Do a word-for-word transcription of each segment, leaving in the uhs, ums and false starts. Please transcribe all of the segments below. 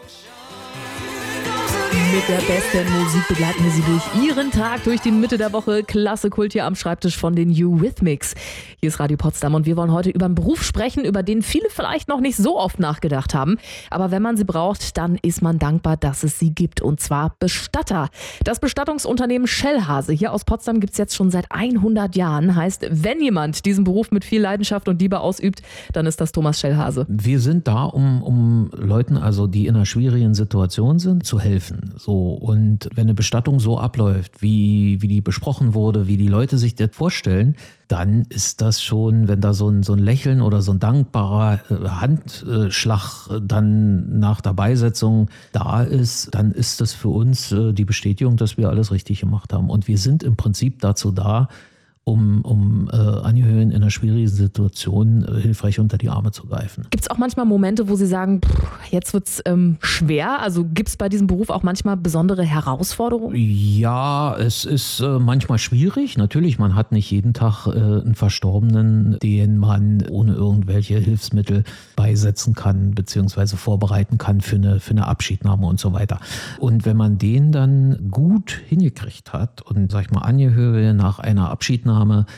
Mit der besten Musik begleiten wir Sie durch Ihren Tag, durch die Mitte der Woche. Klasse Kult hier am Schreibtisch von den Eurythmics. Hier ist Radio Potsdam und wir wollen heute über einen Beruf sprechen, über den viele vielleicht noch nicht so oft nachgedacht haben. Aber wenn man sie braucht, dann ist man dankbar, dass es sie gibt. Und zwar Bestatter. Das Bestattungsunternehmen Schellhase hier aus Potsdam gibt es jetzt schon seit hundert Jahren. Heißt, wenn jemand diesen Beruf mit viel Leidenschaft und Liebe ausübt, dann ist das Thomas Schellhase. Wir sind da, um, um Leuten, also die in einer schwierigen Situation sind, zu helfen. So, und wenn eine Bestattung so abläuft, wie, wie die besprochen wurde, wie die Leute sich das vorstellen, dann ist das schon, wenn da so ein, so ein Lächeln oder so ein dankbarer äh, Handschlag dann nach der Beisetzung da ist, dann ist das für uns äh, die Bestätigung, dass wir alles richtig gemacht haben. Und wir sind im Prinzip dazu da, um, um äh, Angehörigen in einer schwierigen Situation äh, hilfreich unter die Arme zu greifen. Gibt es auch manchmal Momente, wo Sie sagen, pff, jetzt wird es ähm, schwer? Also gibt es bei diesem Beruf auch manchmal besondere Herausforderungen? Ja, es ist äh, manchmal schwierig. Natürlich, man hat nicht jeden Tag äh, einen Verstorbenen, den man ohne irgendwelche Hilfsmittel beisetzen kann beziehungsweise vorbereiten kann für eine, für eine Abschiednahme und so weiter. Und wenn man den dann gut hingekriegt hat und, sag ich mal, Angehörige nach einer Abschiednahme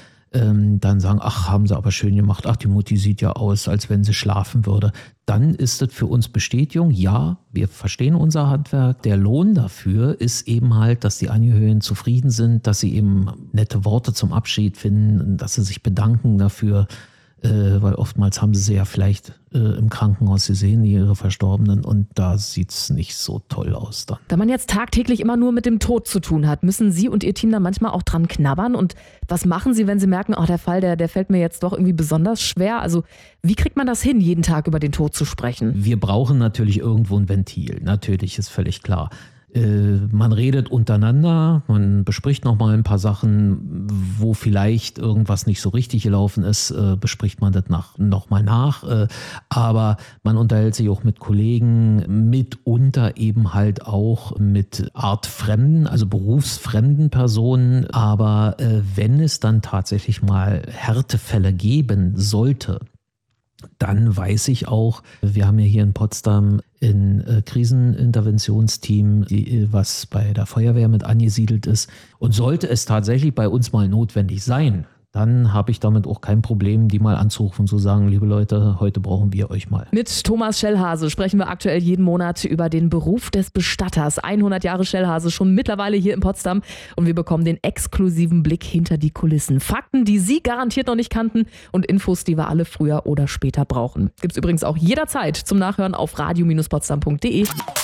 ähm, dann sagen, ach, haben sie aber schön gemacht, ach, die Mutti sieht ja aus, als wenn sie schlafen würde, dann ist das für uns Bestätigung, ja, wir verstehen unser Handwerk. Der Lohn dafür ist eben halt, dass die Angehörigen zufrieden sind, dass sie eben nette Worte zum Abschied finden, dass sie sich bedanken dafür, äh, weil oftmals haben sie sie ja vielleicht äh, im Krankenhaus gesehen, ihre Verstorbenen, und da sieht es nicht so toll aus dann. Wenn man jetzt tagtäglich immer nur mit dem Tod zu tun hat, müssen Sie und Ihr Team dann manchmal auch dran knabbern? Und was machen Sie, wenn Sie merken, ach, der Fall, der, der fällt mir jetzt doch irgendwie besonders schwer? Also wie kriegt man das hin, jeden Tag über den Tod zu sprechen? Wir brauchen natürlich irgendwo ein Ventil, natürlich, ist völlig klar. Man redet untereinander, man bespricht nochmal ein paar Sachen, wo vielleicht irgendwas nicht so richtig gelaufen ist, bespricht man das nochmal nach. Aber man unterhält sich auch mit Kollegen, mitunter eben halt auch mit artfremden, also berufsfremden Personen. Aber wenn es dann tatsächlich mal Härtefälle geben sollte, dann weiß ich auch, wir haben ja hier in Potsdam ein äh, Kriseninterventionsteam, die, was bei der Feuerwehr mit angesiedelt ist. Und sollte es tatsächlich bei uns mal notwendig sein, dann habe ich damit auch kein Problem, die mal anzurufen und zu sagen, liebe Leute, heute brauchen wir euch mal. Mit Thomas Schellhase sprechen wir aktuell jeden Monat über den Beruf des Bestatters. hundert Jahre Schellhase schon mittlerweile hier in Potsdam und wir bekommen den exklusiven Blick hinter die Kulissen. Fakten, die Sie garantiert noch nicht kannten und Infos, die wir alle früher oder später brauchen. Gibt's übrigens auch jederzeit zum Nachhören auf radio Bindestrich potsdam punkt de.